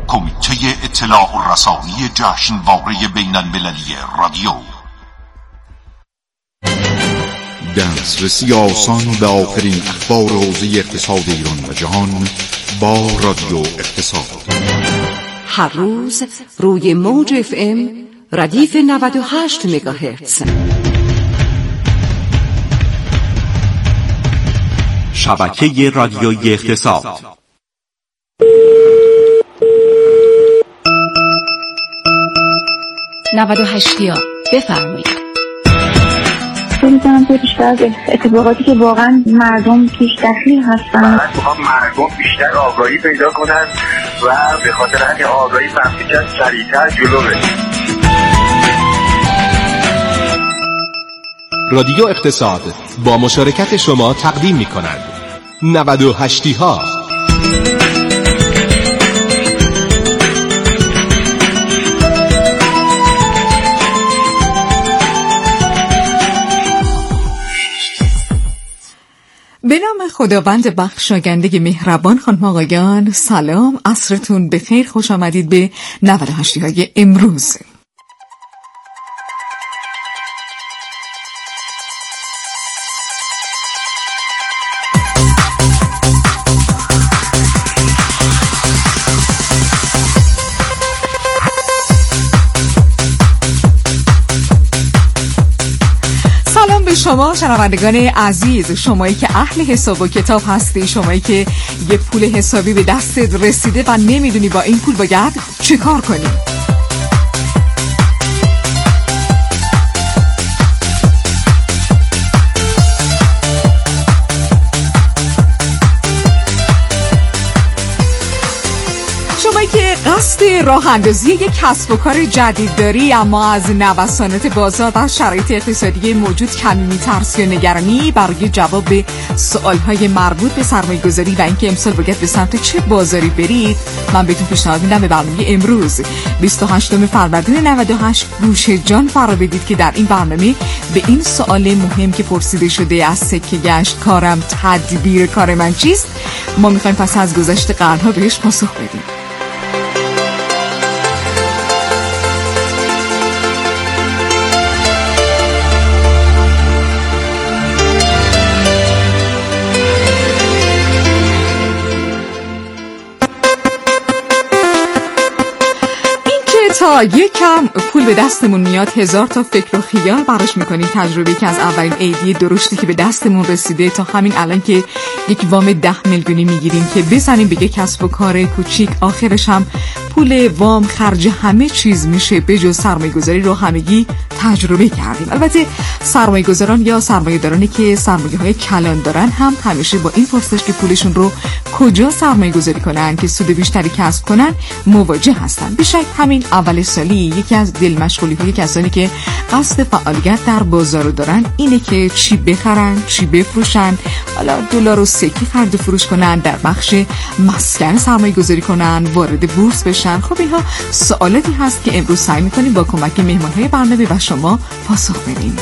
کمیته اطلاع و رسانی جشنواره بین المللی رادیو. دسترسی آسان به آخرین اخبار حوزه اقتصاد ایران و جهان با رادیو اقتصاد. هر روز روی موج FM ردیف 98 مگاهرتز. شبکه رادیویی اقتصاد. نودوهشتیا بفرمایید. فکر کنم که بیشتر از اتفاقاتی که واقعا مردم پیش دخیل هستن، مردم بیشتر آگاهی پیدا کنن و به خاطر همین آگاهی فهمی که سریعتر جلو بریم. رادیو اقتصاد با مشارکت شما تقدیم می‌کند 98 ها. به نام خداوند بخشاینده مهربان. خانم آقایان سلام، عصرتون بخیر، خوش آمدید به 98 های امروز. شما شنوندگان عزیز، شمایی که اهل حساب و کتاب هستی، شمایی که یه پول حسابی به دستت رسیده و نمیدونی با این پول باید چه کار کنی. شمایی که قصد راه اندازی یک کسب و کار جدید داری، اما از نوسانات بازار و شرایط اقتصادی موجود کمی میترسی و نگرانی برای جواب به سوالهای مربوط به سرمایه گذاری و اینکه امسال باید به سمت چه بازاری برید، من بهتون پیشنهاد میدم به برنامه امروز 28 فروردین 98 گوش جان فرا بدید که در این برنامه به این سوال مهم که پرسیده شده از سکه گشت کارم تدبیر کار من چیست، ما میخوایم پس از گذشت قرنها بهش پاسخ بدیم. تا یکم پول به دستمون میاد، هزار تا فکر و خیال براش میکنیم. تجربه که از اولین ایدی درشتی که به دستمون رسیده تا همین الان که یک وام 10 میلیونی میگیریم که بزنیم به یک کسب و کار کوچیک، آخرش هم پول وام خرج همه چیز میشه به جز سرمایه‌گذاری رو همگی تجربه کردیم. البته سرمایه‌گذاران یا سرمایه‌دارانی که سرمایه‌های کلان دارن هم همیشه با این پرسش که پولشون رو کجا سرمایه‌گذاری کنن که سود بیشتری کسب کنن مواجه هستن. بیشک همین اول سالی یکی از دلمشغولی‌های کسانی که قصد فعالیت در بازار دارن اینه که چی بخرن، چی بفروشن، حالا دلار و سکه خرید و فروش کنن، در بخش مسکن سرمایه‌گذاری کنن، وارد بورس بشن. خب اینها سوالاتی هست که امروز سعی می‌کنیم با کمک مهمان‌های برنامه و شما پاسخ بدیم.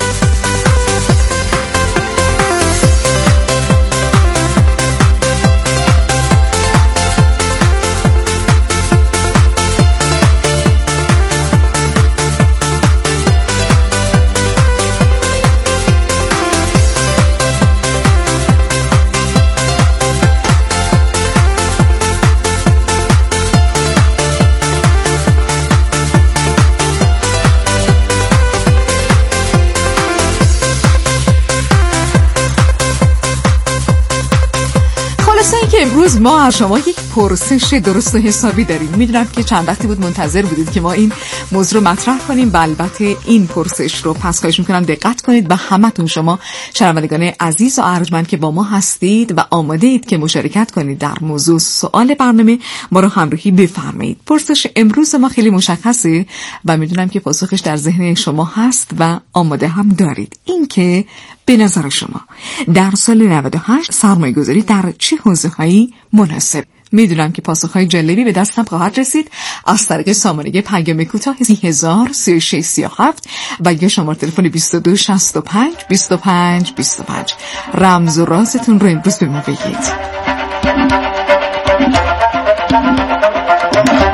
امروز ما از شما یک پرسش درست و حسابی داریم. میدونم که چند وقتی بود منتظر بودید که ما این موضوع رو مطرح کنیم و البته این پرسش رو پس خواهش میکنم دقت کنید و همتون شما شنوندگان عزیز و ارجمند که با ما هستید و آماده اید که مشارکت کنید در موضوع سوال برنامه، ما رو همراهی بفرمایید. پرسش امروز ما خیلی مشخصه و میدونم که پاسخش در ذهن شما هست و آماده هم دارید. این که به نظر شما در سال 98 سرمایه‌گذاری در چه حوزه‌هایی مناسب؟ میدونم که پاسخهای جالبی به دستم خواهد رسید از طریق سامانه پیام کوتاه 303637 و یا شماره تلفن 2265 25 25. رمز و رازتون رو امروز به ما بگید.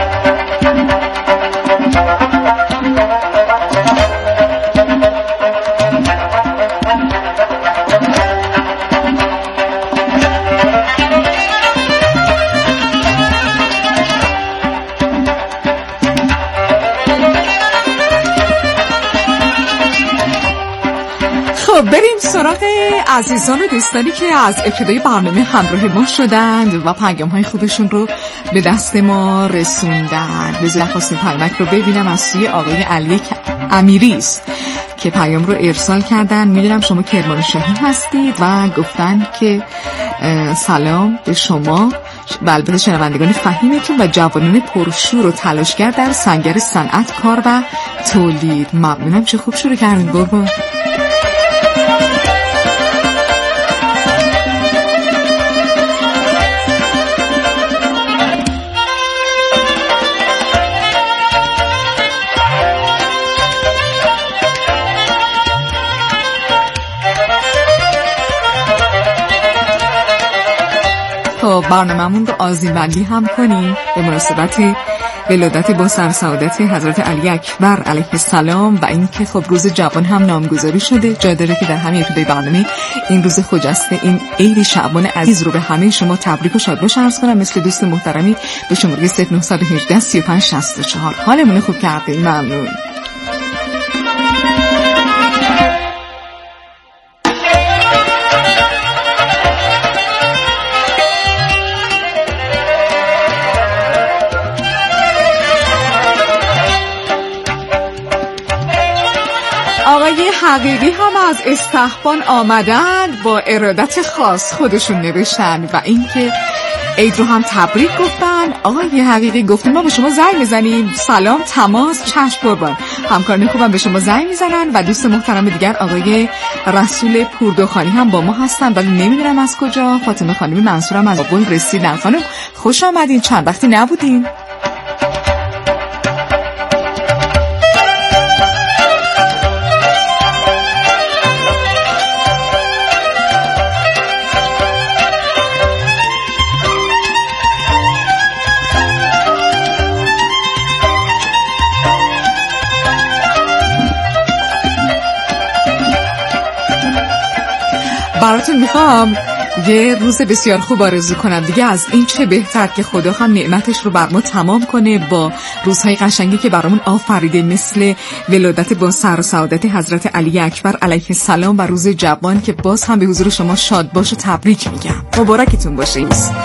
خب بریم سراغ عزیزان و دوستانی که از ابتدای برنامه همراه ما شدند و پیام‌های خودشون رو به دست ما رسوندن. بذار درخواست پیامک رو ببینم. از سوی آقای علی امیری است که پیام رو ارسال کردن. میدونم شما کرمانشاهی هستید و گفتن که سلام به شما و البته شنوندگان فهیمتون و جوانان پرشور و تلاشگر در سنگر صنعت، کار و تولید. ممنونم، چه خوب شروع کردین قربان. برنامه‌مون رو آذین‌بندی هم کنیم به مناسبت ولادت با سرسعادت حضرت علی اکبر علیه السلام و اینکه خب روز جوان هم نامگذاری شده. جا داره که در همین ابتدای برنامه این روز خجسته، این عید شعبان عزیز رو به همه شما تبریک و شادباش عرض کنم. مثل دوست محترمی به شماره 0918 3564. حالمون خوب کردین. ممنون. آقای حقیقی هم از استحبان آمدن، با ارادت خاص خودشون نوشتن و اینکه عید رو هم تبریک گفتن. آقای حقیقی گفتن ما به شما زنگ میزنیم، سلام، تماس، چشم قربان. همکاران خوبم به شما زنگ میزنن و دوست محترم دیگر آقای رسول پوردخانی هم با ما هستن ولی نمیدونم از کجا. فاطمه خانم منصورم از بابل رسیدن. خانم خوش آمدین، چند وقتی نبودین. براتون میخوام یه روز بسیار خوب آرزو کنم دیگه. از این چه بهتر که خدا هم نعمتش رو بر ما تمام کنه با روزهای قشنگی که برامون آفریده، مثل ولادت با سر و سعادت حضرت علی اکبر علیه السلام و روز جوان که باز هم به حضور شما شاد باش و تبریک میگم. مبارکتون باشه.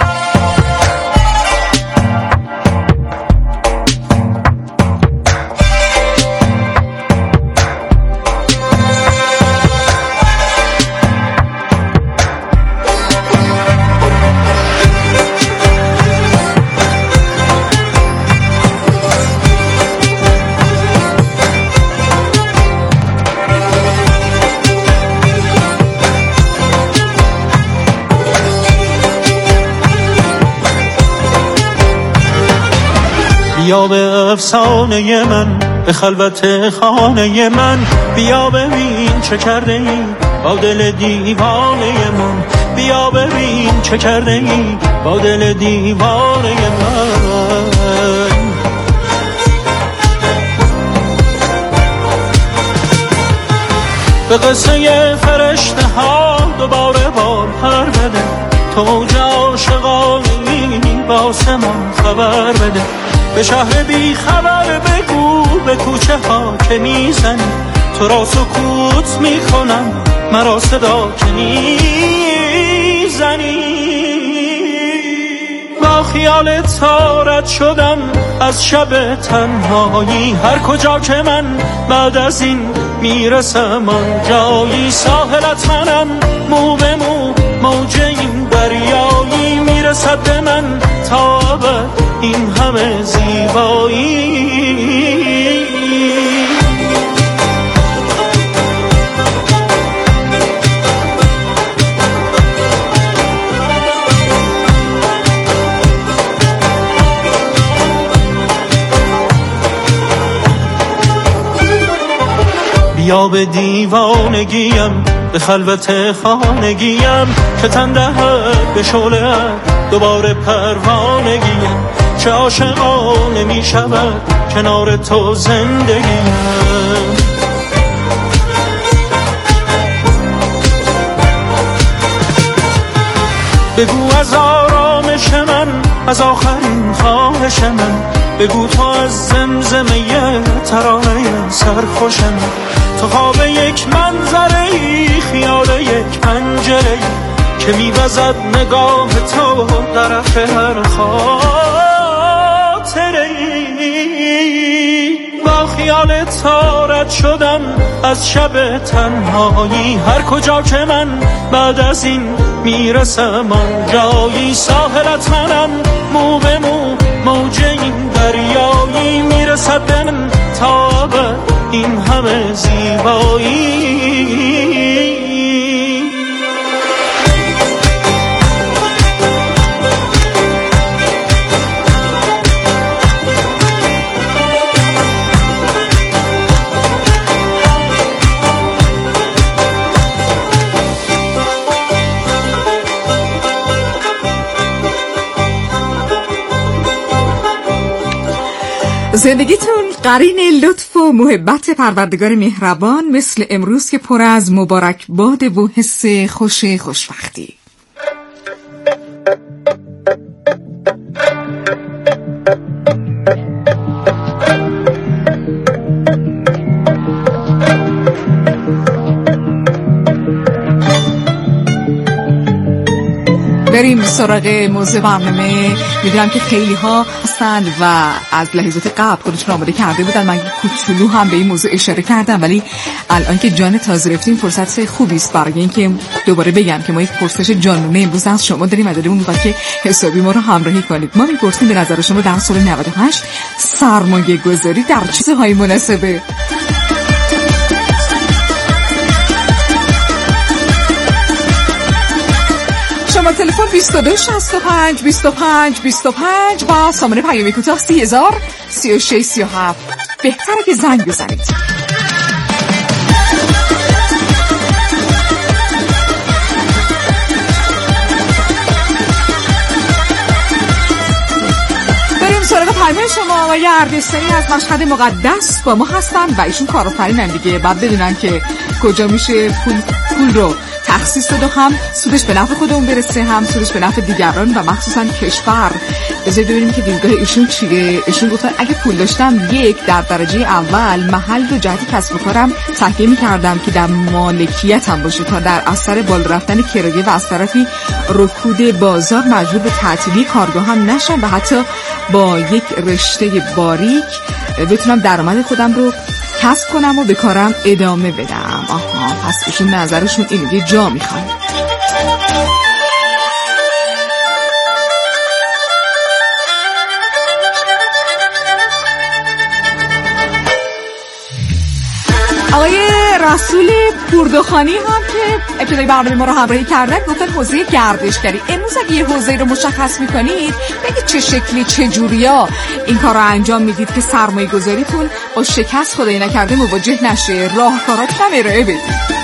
بیا به افسانه من، به خلوت خانه من، بیا ببین چه کرده ای با دل دیوانه من، بیا ببین چه کرده ای با دل دیوانه من. به قصه فرشته ها دوباره بال پر بده، توج عاشقانی با آسمان خبر بده، به شهر بی خبر بگو به کوچه ها که میزنی، تو را سکوت میکنم مرا صدا که میزنی. با خیال تارت شدم از شب تنهایی، هر کجا که من بعد از این میرسم آن جایی، ساحلت منم مو به مو، موج این دریایی، میرسد به من تا ابد این همه زیبایی. بیا به دیوانگیم، به خلوت خانگیم، که تن دهد به شعله دوباره پروانگیم، چه عاشقانه می شود کنار تو زندگیم. بگو از آرامش من، از آخرین خواهش من، بگو تو از زمزمه ترانه سرخوش من، تو خواب یک منظره‌ای، خیال یک پنجره‌ای که می‌وزد نگاه تو طرف هر خاطره‌ای. با خیال تارت شدم از شب تنهایی، هر کجا که من بعد از این میرسم آن جایی، ساحلت منم مو به مو موج این دریایی، میرسد به من تا به این همه زیبایی. زندگیتون قرین لطف و محبت پروردگار مهربان، مثل امروز که پر از مبارک باد و حس خوشبختی. بریم سراغ موضوع برنامه. میدونم که خیلی ها هستن و از لحظات قبل خودشون آماده کرده بودن. من کوچولو هم به این موضوع اشاره کردم، ولی الان که جان تازه رفتیم فرصت خوبی است برای اینکه دوباره بگم که ما یک پرسش جانانه امروز از شما داریم و دلمون می‌خواد که حسابی ما رو همراهی کنید. ما می‌پرسیم به نظر شما در سال 98 سرمایه گذاری در چه چیزهای مناسبه؟ شما تلفن 22 65 25 25 و سامانه پیامی کوتاه 30,000 36 37. بهتره که زنگ بزنید. بریم سراغ پیام شما. و یه اردستانی از مشهد مقدس با ما هستن و ایشون کارآفرینن دیگه، بعد بدونن که کجا میشه پول رو تخصیص داد و هم سودش به نفع خودمون برسه، هم سودش به نفع دیگران و مخصوصا کشور. بذارید ببینیم که دیدگاه ایشون چیه. ایشون گفتن اگه پول داشتم، یک، در درجه اول محل و جهت کسب و کارم تهیه می‌کردم که در مالکیتم باشه تا در اثر بالا رفتن کرایه و از طرفی رکود بازار مجبور به تعطیلی کارگاهم نشم و حتی با یک رشته باریک بتونم درآمد خودم رو کسب کنم و به کارم ادامه بدم. آها، پس ایشون نظرشون اینه، یه جا میخوان. آقای رسول پوردخانی هم که ابتدای برنامه ما رو همراهی کردن گفتن حوزه گردشگری. امروز اگه یه حوزه رو مشخص میکنید، بگید چه شکلی، چه جوریا این کار رو انجام میدید که سرمایه گذاریتون با شکست خدای نکرده مواجه نشه، راهکاراتون هم ارائه بدید.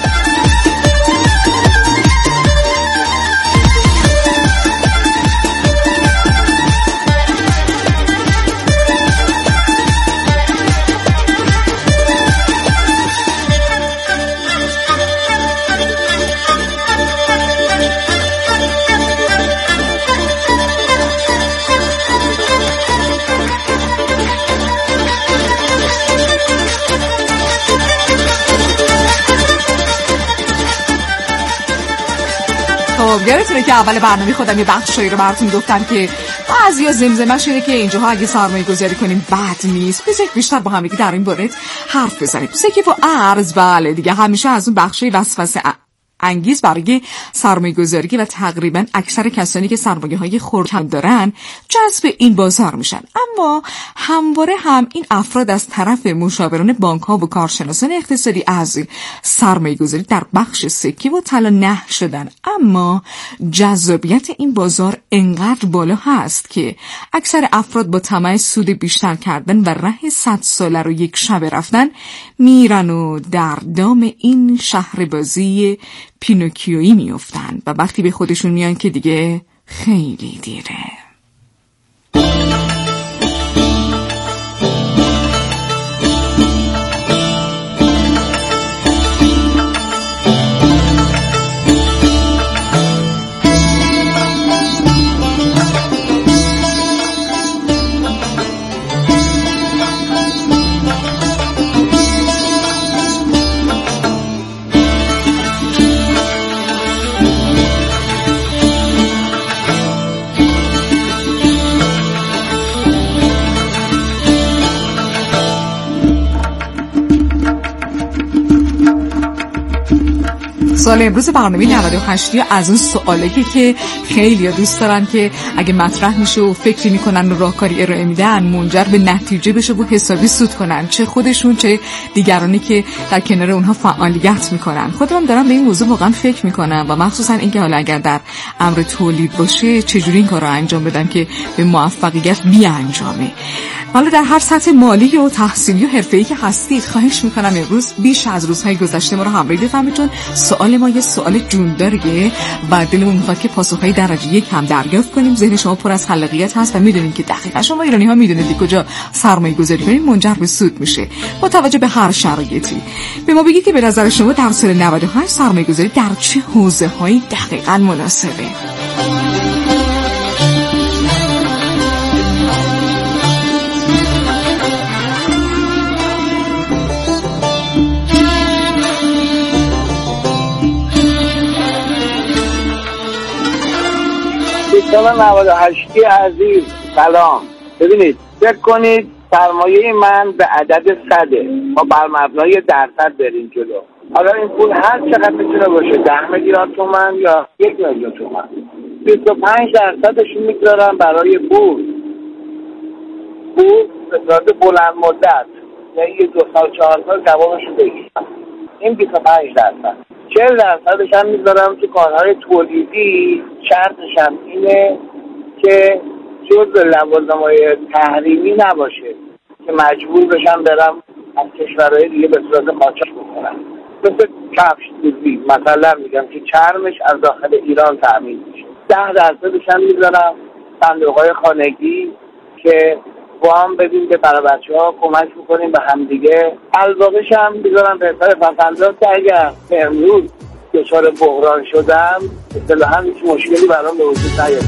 یادتونه که اول برنامه خودم یه بخشایی رو براتون گفتم که بعضیا زمزمه شده که اینجاها اگه سرمایه گذاری کنیم بد نیست. بذارید بیشتر با هم دیگه در این باره حرف بزنیم. سکه و ارز، بله دیگه، همیشه از اون بخشای وسوسه انگیز برای سرمایه گذاری و تقریبا اکثر کسانی که سرمایه های خرد دارن جذب این بازار میشن. اما همواره هم این افراد از طرف مشاوران بانک ها و کارشناسان اقتصادی از سرمایه گذاری در بخش سکه و طلا نهی شدن. اما جذابیت این بازار انقدر بالا هست که اکثر افراد با طمع سود بیشتر کردن و ره 100 ساله رو یک شبه رفتن میرن و در دام این شهر بازی پینوکیویی میافتن و وقتی به خودشون میان که دیگه خیلی دیره. سوال امروز برنامه 98 از اون سوالی که خیلی دوست دارن که اگه مطرح میشه و فکری میکنن و راهکاری ارائه میدن منجر به نتیجه بشه و حسابی سود کنن، چه خودشون چه دیگرانی که در کنار اونها فعالیت میکنن. خودم دارم به این موضوع واقعا فکر میکنم و مخصوصا اینکه حالا اگر در امر تولید باشه چجوری این کار رو انجام بدم که به موفقیت بیانجامه. حالا در هر سطح مالی و تحصیلی و حرفه‌ای که هستید خواهش میکنم امروز بیش از روزهای گذشته ما رو همراهی بفرمایید، چون سوال ما یه سوال جونداریه و دلمون میخواد که پاسخهای درجه یک هم دریافت کنیم. ذهن شما پر از خلاقیت هست و میدونید که دقیقاً شما ایرانی‌ها میدونید کجا سرمایه گذاری کنید منجر به سود میشه با توجه به هر شرایطی. به ما بگید که به نظر شما در سال 98 سرمایه گذاری در چه حوزه‌هایی دقیقاً مناسبه؟ دوستان 98 عزیز سلام. ببینید فکر کنید سرمایه من به عدد 100 ما بر مبنای درصد بریم جلو. حالا این پول هر چقدر میتونه باشه، 10 میلیارد تومان یا 1 میلیون تومان، 25% میگذارم برای بورس به صورت بلند مدت، یعنی 2 سال 4 سال جوابش رو بگیرم. این 25%. 40% هم میذارم تو کارهای تولیدی. شرطش هم اینه که جزء لوازم‌های تحریمی نباشه که مجبور بشم برم از کشورهای دیگه به صورت قاچاق بکنم. مثل کفش دوزی مثلا میگم که چرمش از داخل ایران تامین میشه. 10% هم میذارم صندوق‌های خانگی که وام بدیم که برای بچه‌ها کمک می‌کنیم به همدیگه. الباقیش هم میذارم به حساب پس‌انداز که اگر امروز دچار بحران شدم اصطلاحاً هیچ مشکلی برام به وجود نیاد.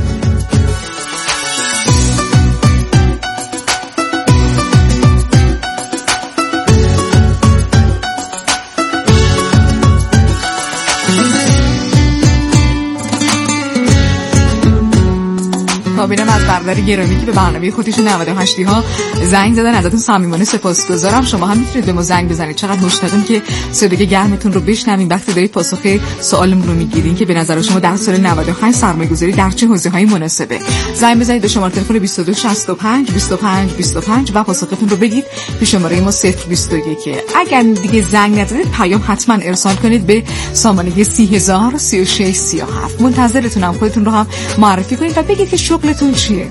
ببینم از برادر گرامی که به برنامه خودشون 98 ها زنگ زدن، ازتون صمیمانه سپاسگزارم. شما هم میتونید به ما زنگ بزنید. چقدر مشتاقم که صدای گرمتون رو بشنویم وقتی دارید پاسخ سوالمون رو میگیرین که به نظر شما در سال 98 سرمایه‌گذاری در چه حوزه‌هایی مناسبه. زنگ بزنید به شماره تلفن 2265 25 25 و پاسختون رو بگید به شماره ما 021. اگر دیگه زنگ نزدید پیام حتما ارسال کنید به سامانه 3003637. منتظرتونم. خودتون رو هم معرفی کنید و بگید که شغلتون چیه.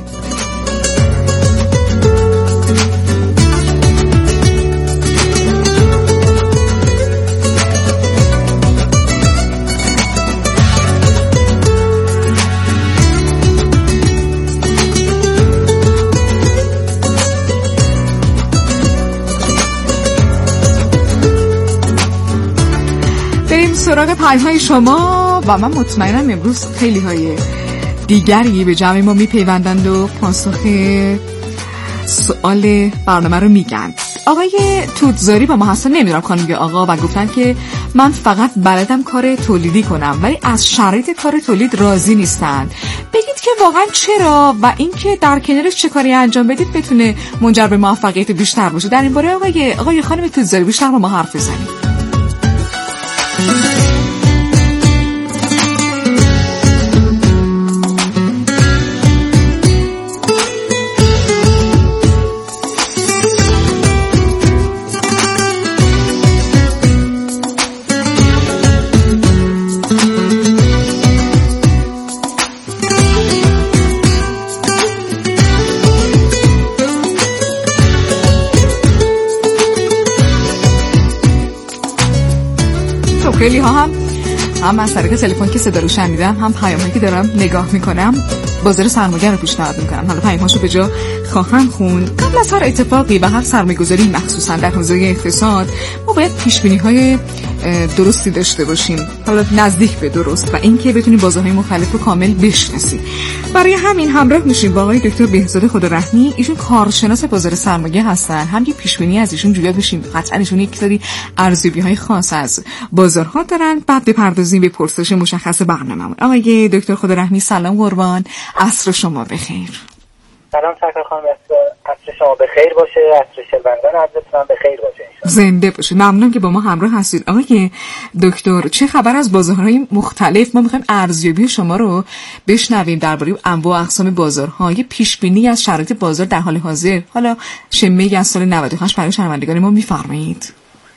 بریم سراغ پیام‌های شما و من مطمئنم امروز خیلی های دیگری به جمع ما میپیوندند و پاسخ سوال برنامه رو میگن. آقای توتزاری با ما هستن، نمیدونم خانم یا آقا، و گفتن که من فقط بلدم کار تولیدی کنم ولی از شرایط کار تولید راضی نیستن. بگید که واقعا چرا و اینکه در کنارش چه کاری انجام بدید بتونه منجر به موفقیت بیشتر باشه. در این باره آقای خانم توتزاری بیشتر با ما حرف بزنید. خیلی ها هم از طریق تلفن که صدا رو شنیدم، هم پیامایی که دارم نگاه میکنم بازار سرمایه رو پیشنهاد میکنم. حالا پیام‌هاشو به جا خواهم خوند. قبل از هر اتفاقی و هر سرمایه‌گذاری مخصوصا در حوزه اقتصاد ما باید پیش‌بینی‌های درستی داشته باشیم، حالا نزدیک به درست، و اینکه بتونیم بازارهای مختلف رو کامل بشناسیم. برای همین همراه میشیم با آقای دکتر بهزاد خدارحمی. ایشون کارشناس بازار سرمایه هستن. هم یه پیش‌بینی از ایشون جویا بشیم. قطعاً ایشون یک سری ارزیابی‌های خاص از بازارها دارن. بعد بپردازیم به پرسش مشخص برنامه‌مون. آقای دکتر خدارحمی سلام قربان، عصر شما بخیر. سلام سرکار خانم، عصر شما بخیر باشه، عصر شهروندان عزیزتون بخیر باشه. زنده باشید. ممنون که با ما همراه هستید. آقای دکتر، چه خبر از بازارهای مختلف؟ ما میخوایم ارزیابی شما رو بشنویم درباره انواع و اقسام بازارها، یه پیش بینی از شرایط بازار در حال حاضر، حالا شمه از سال 98 برای شنوندگان ما میفرمایید.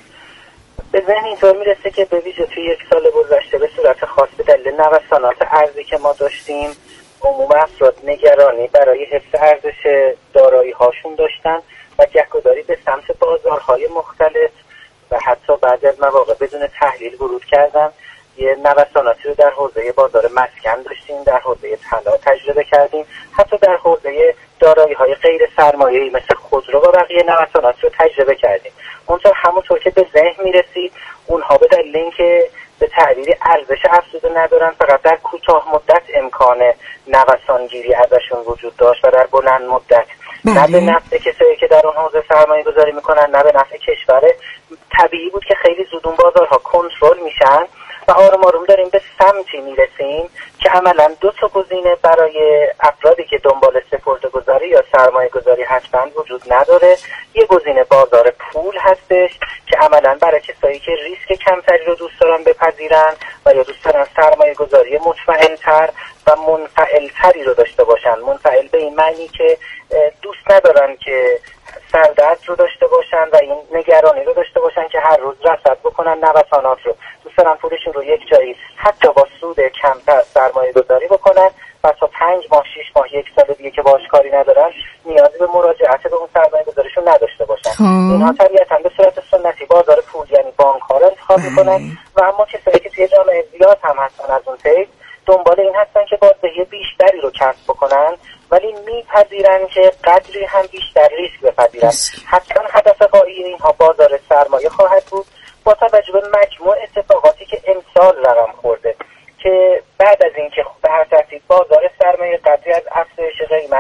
به ذهن اینطور میرسه که به ویژه توی یک سال گذشته به صورت خاص به دلیل نوسانات ارزی که ما داشتیم، عموم افراد نگرانی برای حفظ ارزش دارایی هاشون داشتن و گهگداری به سمت بازارهای مختلف و حتی بعضی از مواقع بدون تحلیل ورود کردن. یه نوساناتی رو در حوزه بازار مسکن داشتیم، در حوزه طلا تجربه کردیم، حتی در حوزه دارایی‌های غیر سرمایه‌ای مثل خودرو و بقیه نوسانات رو تجربه کردیم. اونطور همونطور که به ذهن میرسید اونها به دلیل اینکه به تعبیری ارزش افزوده ندارن، فقط در کوتاه مدت امکان نوسانگیری ازشون وجود داشت و در بلند مدت نه به نفع کسایی که در اون حوزه سرمایه گذاری میکنن نه به نفع کشور، طبیعی بود که خیلی زود اون بازارها کنترل میشن و آروم آروم داریم به سمتی میرسیم که عملا دو تا گزینه برای افرادی که دنبال سپرده‌گذاری یا سرمایه گذاری هستند وجود نداره. یه گزینه بازار پول هستش که عملا برای کسایی که ریسک کمتری رو دوست دارن بپذیرن و یا دوست دارن سرمایه گذاری مطمئن‌تر و منفعل‌تری رو داشته باشن. منفعل به این معنی که دوست ندارن که سردرد رو داشته باشن و این نگرانی رو داشته باشن که هر روز رصد بکنن نوسانات رو. دوست دارن پولشون رو یک جایی حتی با سود کمتر سرمایه گذاری بکنن و تا 5 ماه 6 ماه 1 سال دیگه که باهاش کاری ندارن نیازی به مراجعت به اون سرمایه گذاریشون نداشته باشن. اینها طبیعتاً به صورت سنتی بازار پول یعنی بانک ها رو انتخاب میکنن و اما کسایی که توی جامعه زیاد هم هستن از اون طیف دنبال این هستن که بازدهی بیشتری رو کسب بکنن ولی میپذیرن که قدری هم بیشتر ریسک بپذیرن. حتما هدف غایی اینها بازار سرمایه خواهد بود با توجه به مجموع اتفاقاتی که امسال رقم خورده که بعد از اینکه به هر ترتیب بازار سرمایه قدری از افزایش قیمت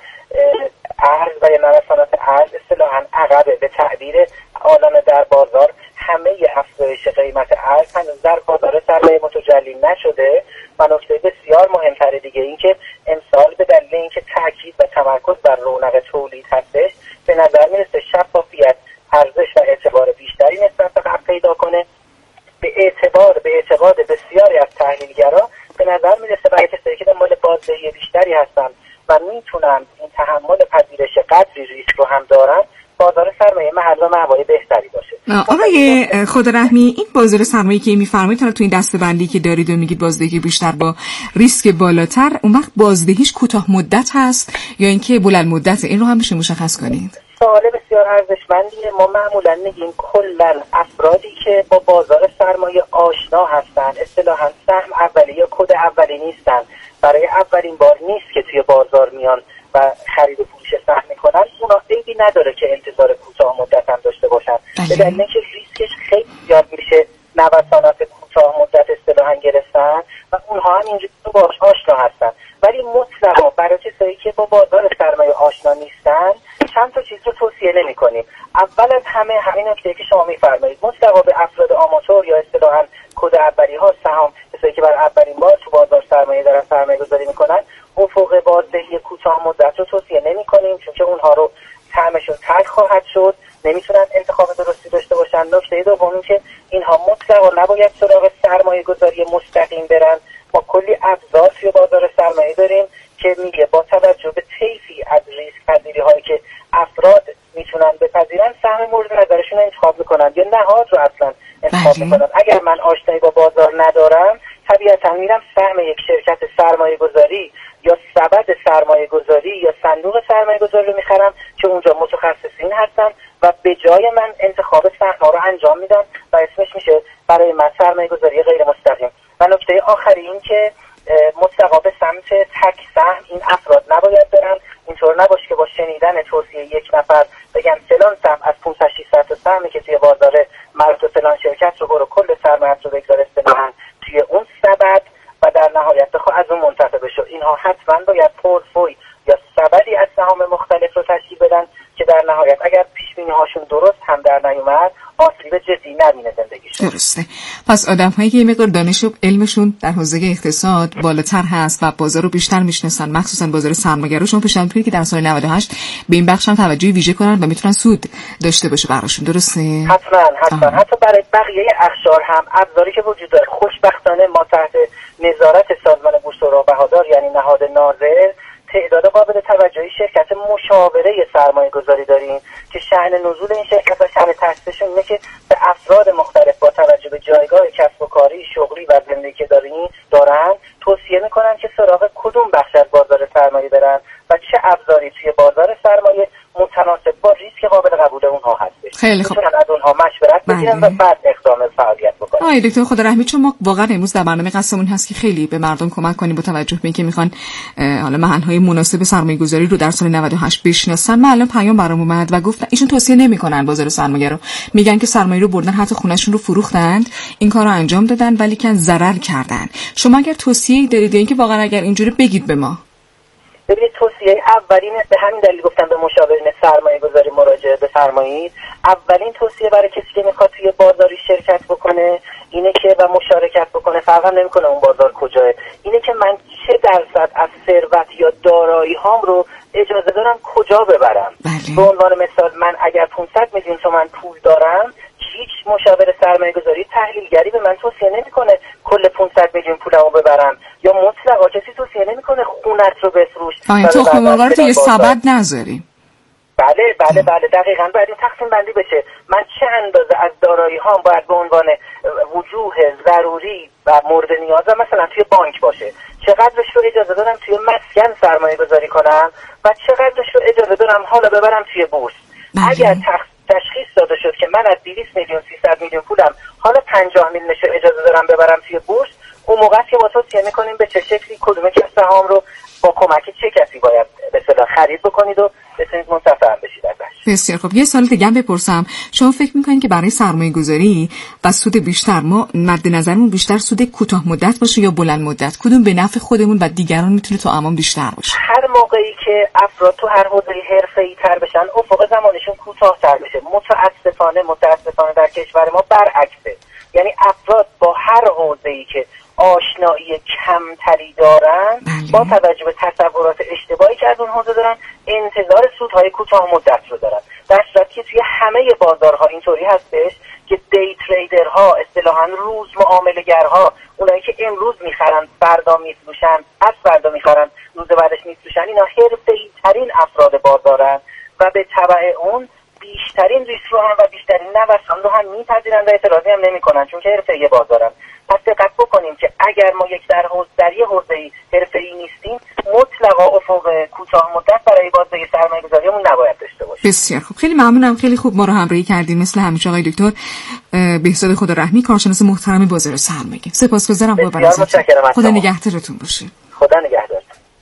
ارز و یا نوسانات ارز اصطلاحاً عقبه. به تعبیر عالم در بازار همه افزایش قیمت ارز هنوز در بازار سرمایه متجلی نشده و نکته بسیار مهمتر دیگه این که امسال به دلیل اینکه تاکید و تمرکز بر رونق تولید هستش به نظر میرسه شفافیت، ارزش و اعتبار بیشتری نسبت به قبل پیدا کنه. به اعتقاد بسیاری از تحلیلگرا به نظر میرسه برای کسایی که دنبال بازدهی بیشتری هستن و میتونن این تحمل پذیرش قدری ریسک رو هم دارن بازار سرمایه محل و مأوای بهتری باشه. آقای خدارحمی، این بازار سرمایه که میفرمایید تو این دسته‌بندی که دارید و میگید بازدهی بیشتر با ریسک بالاتر، اون وقت بازدهیش کوتاه مدت هست یا اینکه بلند مدت؟ این رو هم بشه مشخص کنید. سوال بسیار ارزشمندیه. ما معمولا میگیم کلا افرادی که با بازار سرمایه آشنا هستن، اصطلاحاً سهم اولی یا کد اولی نیستن، برای اولین بار نیست که توی بازار میان و خرید و فروش سهم میکنن، اونا عیبی نداره که انتظار کوتاه مدت هم داشته باشن. به دلیل اینکه ریسکش خیلی زیاد میشه نوسانات کوتاه مدت اصطلاحاً گرفتن و اونها هم اینجوری باهاش آشنا هستن. ولی مطلقا برای کسایی که با بازار سرمایه آشنا نیستن چند تا چیز رو توصیه نمی‌کنیم. اول از همه همین نکته که شما می‌فرمایید مطلقا به افراد آماتور یا اصطلاحاً کد اولی‌ها سهام کسایی که برای اولین بار تو بازار سرمایه دارن سرمایه‌گذاری می‌کنن افق بازدهی کوتاه مدت رو توصیه نمی‌کنیم چون که اونها رو طعمشون تلخ خواهد شد، نمی‌تونن انتخاب درستی داشته باشن. نکته دوم که اینها مطلقا نباید سراغ سرمایه‌گذاری مستقیم برن. ما کلی ابزار توی بازار سرمایه داریم که میگه با توجه به طیفی از ریسک پذیری هایی که افراد میتونن بپذیرن سهم مورد نظرشون انتخاب میکنن یا نهاد رو اصلا انتخاب میکنن. اگر من آشنایی با بازار ندارم طبیعتا میرم سهم یک شرکت سرمایه گذاری یا سبد سرمایه گذاری یا صندوق سرمایه گذاری رو میخرم که اونجا متخصصین هستن و به جای من انتخاب سهم ها رو انجام میدن و اسمش میشه برای من سرمایه گذاری غیر مستقیم. و نکته آخری این که مطلقا به سمت تک سهم این افراد نباید برن. اینطور نباشه که با شنیدن توصیه یک نفر بگن فلان سهم از 500-600 تا سهمی که توی بازار مربوط به فلان شرکت رو برو کل سرمایه‌ات رو بگذار اصطلاحاً توی اون سبد و در نهایت بخواه از اون منتفع بشو. اینها حتما باید پورتفوی یا سبدی از سهام مختلف رو تشکیل بدن که در نهایت اگر پیش بینی هاشون درست هم در نیومد آسیب جدی نبینه زندگیشون. درسته. پس آدم‌هایی که یه مقدار دانش و علمشون در حوزه اقتصاد بالاتر هست و بازار رو بیشتر میشناسن، مخصوصا بازار سرمایه‌گرا، شما پیشنهاد می‌کنید که در سال 98 به این بخش هم توجه ویژه کنن و میتونن سود داشته باشه براشون، درسته؟ حتما. حتی برای بقیه اقشار هم ابزاری که وجود داره. خوشبختانه ما تحت نظارت سازمان بورس اوراق بهادار یعنی نهاد ناظر تعداد قابل توجهی شرکت مشاوره سرمایه گذاری داریم که شأن نزول این شرکت و شأن تأسیسشون اینه که به افراد مختلف با توجه به جایگاه کسب و کاری، شغلی و زندگی که دارن توصیه میکنن که سراغ کدوم بخش از بازار سرمایه برن و چه ابزاری توی بازار سرمایه متناسب با ریسک قابل قبول اونها هستش. خیلی خوب. میتونن از اونها مشورت بگیرن و بعد اقدام فعالیت بکنن. آقای دکتر خدارحمی، چون ما واقعا امروز در برنامه قصدمون هست که خیلی به مردم کمک کنیم با توجه به اینکه میخوان حالا محل‌های مناسب سرمایه‌گذاری رو در سال 98 بشناسن. من الان پیام برام اومد و گفتن ایشون توصیه نمی‌کنن بازار سرمایه رو، میگن که سرمایه رو بردن حتی خونه‌شون رو فروختند، این کارو انجام دادن ولی کن ضرر کردن. شما اگر توصیه‌ای دارید اینکه واقعا اگر اینجوری بگید به ما. ببینید توصیه اولین به همین دلیل گفتم به مشاورین سرمایه گذاری مراجعه بفرمایید. اولین توصیه برای کسی که میخواد توی بازاری شرکت بکنه اینه که و مشارکت بکنه، فرق هم نمیکنه اون بازار کجاه، اینه که من چه درصد از ثروت یا دارایی هام رو اجازه دارم کجا ببرم. به عنوان مثال من اگر 500 میلیون تومان پول دارم، هیچ مشاور سرمایه گذاری تحلیلگری به من توصیه نمیکنه کل 500 میلیون پولمو ببرم، یا مطلقا کسی توصیه نمیکنه خونت رو بفروش. تخم مرغ رو توی سبد نذاریم. بله دقیقاً باید این تقسیم بندی بشه. من چه اندازه از دارایی هام باید به عنوان وجوه ضروری و مورد نیاز مثلا توی بانک باشه، چقدرش رو اجازه دارم توی مسکن سرمایه گذاری کنم و چقدرش رو اجازه دارم حالا ببرم توی بورس. اگر تشخیص داده شد که من از 200 میلیون 300 میلیون پولم حالا 50 میلیونش رو اجازه دارم ببرم توی بورس، اون موقع که ما توصیه می‌کنیم به چه شکلی کدوم که سهام رو با کمک چه کسی باید به اصطلاح خرید بکنید و بتونید منتفع بشید ازش. بسیار خب. یه سوال دیگه هم بپرسم، شما فکر می‌کنید که برای سرمایه‌گذاری و سود بیشتر ما مد نظرمون بیشتر سود کوتاه مدت باشه یا بلند مدت؟ کدوم به نفع خودمون و دیگران میتونه تا امان بیشتر باشه؟ هر موقعی که افراد تو هر حوزه‌ای حرفه‌ای‌تر بشن، افق زمانشون کوتاه‌تر بشه. متأسفانه در کشور ما برعکسه. یعنی افراد با هر حوزه‌ای که آشنایی کمتری دارن با توجه به تصورات اشتباهی که از اون حوزه دارن انتظار سودهای کوتاه مدت رو دارن، در صورتی که توی همه بازارها اینطوری هستش که دی تریدرها اصطلاحاً روز معامله‌گرها، اونایی که امروز میخرن فردا میفروشن، از فردا میخرن روز بعدش میفروشن، اینا حرفه‌ای ترین افراد بازارن و به تبع اون بیشترین ریسک رو هم و بیشترین نوسان رو هم میپذیرن و اعتراضی هم نمیکنن چون که حرفه‌ای بازارن. پس دقت بکنیم که اگر ما یک در یه حوزه‌ای حرفه‌ای نیستیم، مطلقا افق کوتاه مدت برای بازده سرمایه‌گذاریمون نباید داشته باشیم. بسیار خوب، خیلی ممنونم، خیلی خوب ما رو همراهی کردین مثل همیشه آقای دکتر بهزاد خدارحمی، کارشناس محترم بازار سرمایه. سپاسگزارم بابا ازتون. خدا نگهدارتون باشه. خدا نگهدار.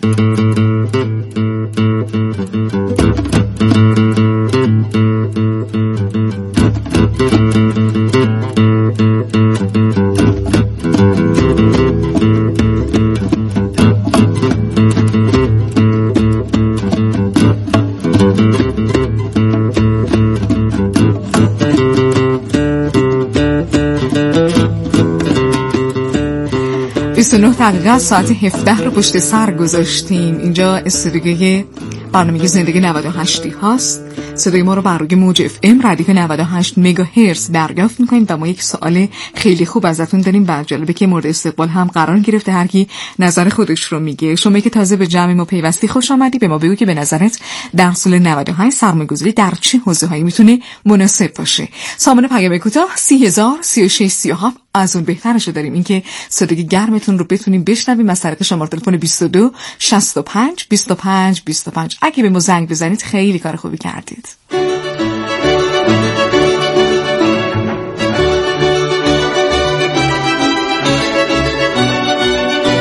29 دقیقه ساعت 17 رو پشت سر گذاشتیم. اینجا استودیوی برنامه زندگی 98 هاست. صدای ما رو بر روی موج اف ام رادیو 98 مگاهرتز دریافت می‌کنید و ما یک سوال خیلی خوب ازتون داریم و جالبه که مورد استقبال هم قرار گرفته، هر کی نظر خودش رو میگه. شما که تازه به جمع ما پیوستی، خوش آمدی. به ما بگو که به نظرت در سال 98 سرمایه‌گذاری در چه حوزه‌هایی میتونه مناسب باشه. سامان پیام کوتاه 30000 36 37 از اون بهترشو داریم، اینکه صدای گرمتون رو بتونیم بشنویم از طریق شماره تلفن 22 65 25 25. اگه به ما زنگ بزنید خیلی کار خوبی کردید.